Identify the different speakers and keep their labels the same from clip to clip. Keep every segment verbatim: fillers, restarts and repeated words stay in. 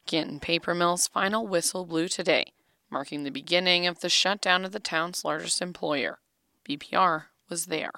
Speaker 1: Canton Paper Mill's final whistle blew today, marking the beginning of the shutdown of the town's largest employer. B P R was there.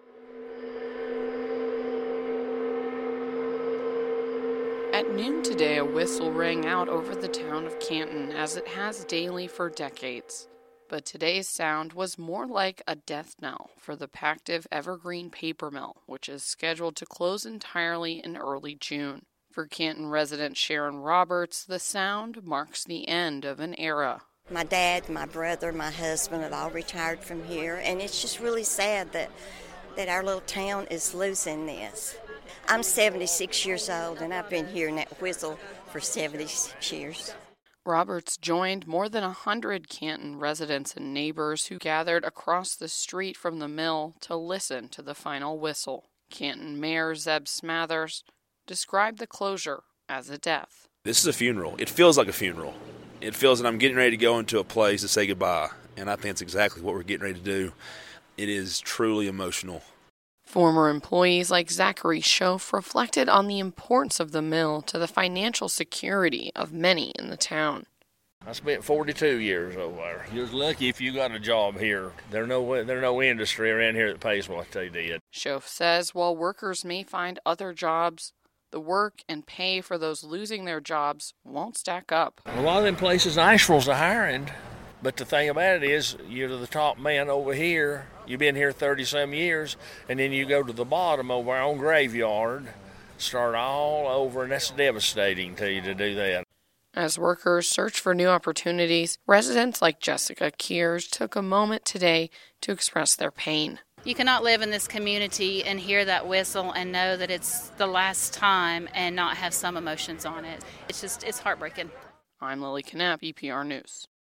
Speaker 1: At noon today, a whistle rang out over the town of Canton, as it has daily for decades. But today's sound was more like a death knell for the Pactiv Evergreen Paper Mill, which is scheduled to close entirely in early June. For Canton resident Sharon Roberts, the sound marks the end of an era.
Speaker 2: My dad, my brother, my husband have all retired from here, and it's just really sad that, that our little town is losing this. I'm seventy-six years old, and I've been hearing that whistle for seventy-six years.
Speaker 1: Roberts joined more than one hundred Canton residents and neighbors who gathered across the street from the mill to listen to the final whistle. Canton Mayor Zeb Smathers described the closure as a death.
Speaker 3: This is a funeral. It feels like a funeral. It feels that I'm getting ready to go into a place to say goodbye, and I think that's exactly what we're getting ready to do. It is truly emotional.
Speaker 1: Former employees like Zachary Schoaf reflected on the importance of the mill to the financial security of many in the town.
Speaker 4: I spent forty-two years over there. You're lucky if you got a job here. There's no, there's no industry around here that pays what they did.
Speaker 1: Schoaf says while workers may find other jobs, the work and pay for those losing their jobs won't stack up.
Speaker 4: A lot of them places, Nashville's a hiring. But the thing about it is, you're the top man over here. You've been here thirty-some years, and then you go to the bottom over on Graveyard, start all over, and that's devastating to you to do that.
Speaker 1: As workers search for new opportunities, residents like Jessica Kears took a moment today to express their pain.
Speaker 5: You cannot live in this community and hear that whistle and know that it's the last time and not have some emotions on it. It's just, it's heartbreaking.
Speaker 1: I'm Lily Knapp, E P R News.